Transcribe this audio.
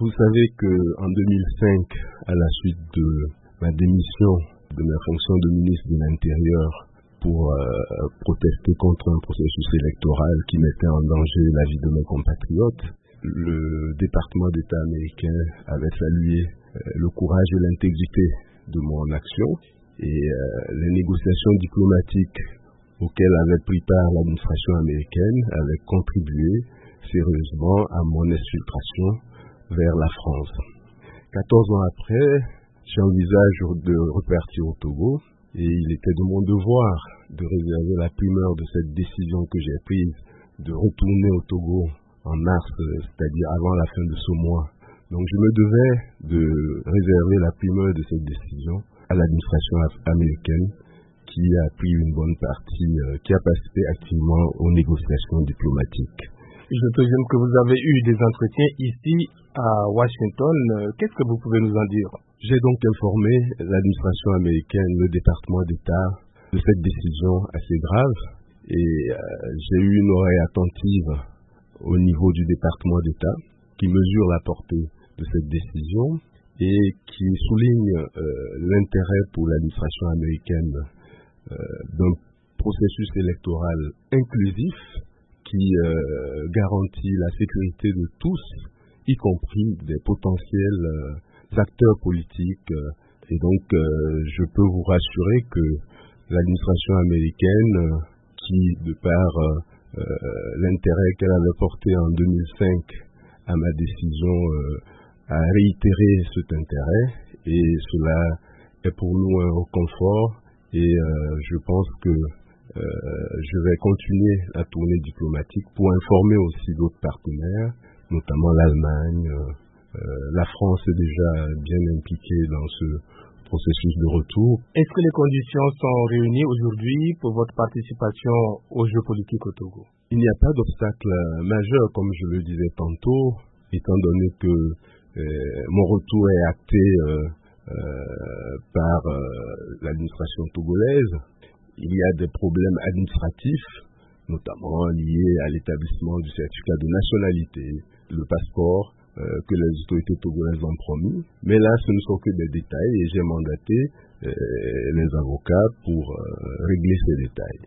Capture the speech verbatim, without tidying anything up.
Vous savez qu'en deux mille cinq, à la suite de ma démission de ma fonction de ministre de l'Intérieur pour euh, protester contre un processus électoral qui mettait en danger la vie de mes compatriotes, le département d'État américain avait salué euh, le courage et l'intégrité de mon action et euh, les négociations diplomatiques auxquelles avait pris part l'administration américaine avaient contribué sérieusement à mon exfiltration vers la France. quatorze ans après, j'envisage de repartir au Togo et il était de mon devoir de réserver la primeur de cette décision que j'ai prise de retourner au Togo en mars, c'est-à-dire avant la fin de ce mois. Donc je me devais de réserver la primeur de cette décision à l'administration américaine qui a pris une bonne partie, euh, qui a participé activement aux négociations diplomatiques. Je présume que vous avez eu des entretiens ici à Washington. Qu'est-ce que vous pouvez nous en dire? J'ai donc informé l'administration américaine, le département d'État, de cette décision assez grave et euh, j'ai eu une oreille attentive au niveau du département d'État qui mesure la portée de cette décision et qui souligne euh, l'intérêt pour l'administration américaine euh, d'un processus électoral inclusif qui euh, garantit la sécurité de tous, y compris des potentiels euh, acteurs politiques. Et donc, euh, je peux vous rassurer que l'administration américaine, euh, qui, de par euh, l'intérêt qu'elle avait porté en deux mille cinq à ma décision, euh, a réitéré cet intérêt, et cela est pour nous un reconfort, et euh, je pense que Euh, je vais continuer la tournée diplomatique pour informer aussi d'autres partenaires, notamment l'Allemagne. Euh, la France est déjà bien impliquée dans ce processus de retour. Est-ce que les conditions sont réunies aujourd'hui pour votre participation aux Jeux politiques au Togo? Il n'y a pas d'obstacle majeur, comme je le disais tantôt, étant donné que euh, mon retour est acté euh, euh, par euh, l'administration togolaise. Il y a des problèmes administratifs, notamment liés à l'établissement du certificat de nationalité, le passeport euh, que les autorités togolaises ont promis. Mais là, ce ne sont que des détails et j'ai mandaté euh, les avocats pour euh, régler ces détails.